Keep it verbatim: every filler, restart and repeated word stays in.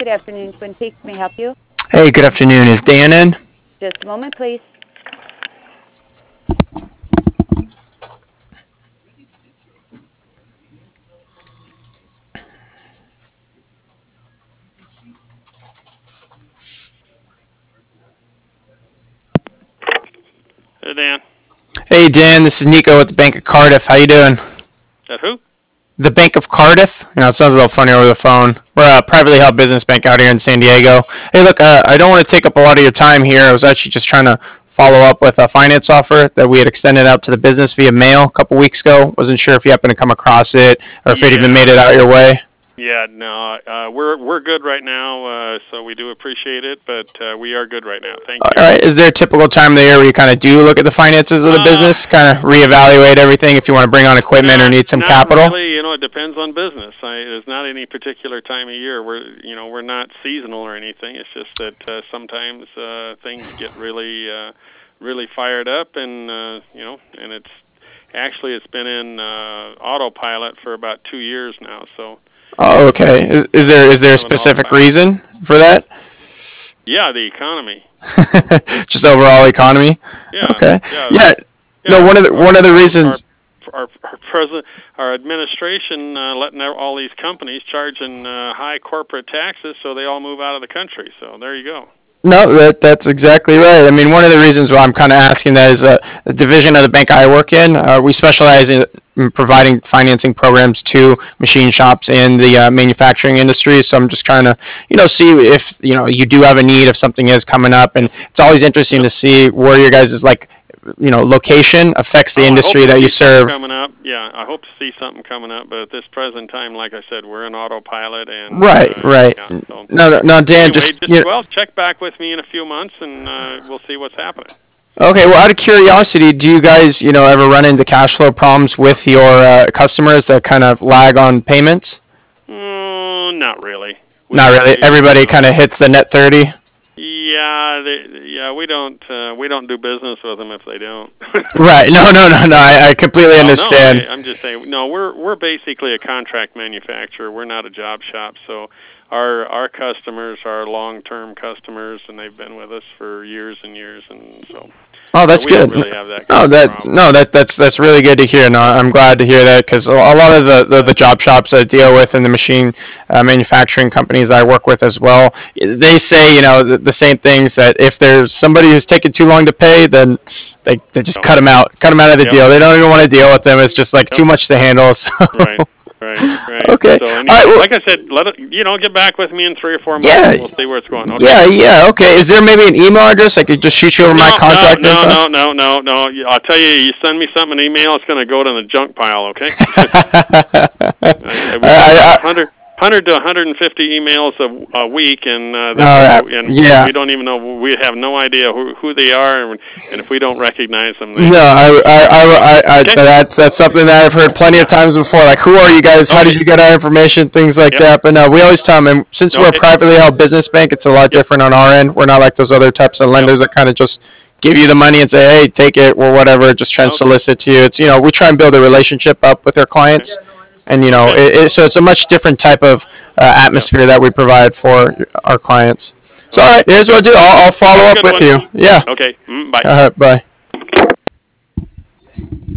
Good afternoon, Twin Peaks. May I help you? Hey, good afternoon. Is Dan in? Just a moment, please. Hey, Dan. Hey, Dan. This is Nico with the Bank of Cardiff. How you doing? That who? The Bank of Cardiff. You know, it sounds a little funny over the phone. We're a privately held business bank out here in San Diego. Hey, look, uh, I don't want to take up a lot of your time here. I was actually just trying to follow up with a finance offer that we had extended out to the business via mail a couple weeks ago. Wasn't sure if you happened to come across it or if yeah. it even made it out your way. Yeah, no, uh, we're we're good right now, uh, so we do appreciate it, but uh, we are good right now. Thank you. All right. Is there a typical time of the year where you kind of do look at the finances of the Uh, business, kind of reevaluate everything if you want to bring on equipment not, or need some not capital? Really, you know, it depends on business. I, there's not any particular time of year. We're you know we're not seasonal or anything. It's just that uh, sometimes uh, things get really uh, really fired up, and uh, you know, and it's actually it's been in uh, autopilot for about two years now, so. Oh, okay. Is, is there is there a specific reason for that? Yeah, the economy. Just overall economy. Yeah. Okay. Yeah. Yeah. yeah. No, one of the our, one of the reasons. Our, our, our president, our administration, uh, letting all these companies charging uh, high corporate taxes, so they all move out of the country. So there you go. No, that that's exactly right. I mean, one of the reasons why I'm kind of asking that is uh, a division of the bank I work in. Uh, we specialize in providing financing programs to machine shops in the uh, manufacturing industry. So I'm just trying to, you know, see if you know you do have a need, if something is coming up, and it's always interesting to see where your guys' like, you know, location affects the oh, industry that you serve. Coming up, yeah, I hope to see something coming up, but at this present time, like I said, we're in autopilot and right, uh, right. Yeah, so. No, no, no, Dan, anyway, just, just you know, well, check back with me in a few months, and uh, we'll see what's happening. Okay, well, out of curiosity, do you guys, you know, ever run into cash flow problems with your uh, customers that kind of lag on payments? Mm, not really. We Not really. Everybody kind of hits the net thirty. Yeah, they, yeah, we don't uh, we don't do business with them if they don't. Right. No, no, no, no. I, I completely oh, understand. No, I, I'm just saying. No, we're we're basically a contract manufacturer. We're not a job shop. So our our customers are long-term customers, and they've been with us for years and years, and so. Oh, that's so we good. Don't really have that oh, kind that of no, that that's that's really good to hear. No, I'm glad to hear that because a lot of the, the, the job shops I deal with and the machine uh, manufacturing companies I work with as well, they say you know the, the same things that if there's somebody who's taking too long to pay, then they, they just cut them out, cut them out of the yep. deal. They don't even want to deal with them. It's just like yep. too much to handle. So. Right. Right, right. Okay. So anyway, right, well, like I said, let it, you know, get back with me in three or four months. Yeah. And we'll see where it's going. Okay? Yeah, yeah. Okay. Is there maybe an email address I could just shoot you over no, my contact no, info? No, no, no, no, no. I'll tell you, you send me something, an email, it's going to go to the junk pile. Okay. I, I, I, I, one hundred to one hundred fifty emails a, a week, and, uh, uh, and yeah. we don't even know. We have no idea who, who they are, and, and if we don't recognize them, they, no, I, I, I, I, okay. I that's that's something that I've heard plenty of times before. Like, who are you guys? How okay. did you get our information? Things like yep. that. But no, we always tell them. And since okay. we're a privately held business bank, it's a lot yep. different on our end. We're not like those other types of lenders yep. that kind of just give you the money and say, hey, take it or whatever. Just try and okay. solicit to you. It's you know, we try and build a relationship up with our clients. Okay. And, you know, it, it, so it's a much different type of uh, atmosphere that we provide for our clients. So, all right, here's what I'll do. I'll, I'll follow up with one. you. Yeah. Okay. Mm, bye. All right, bye.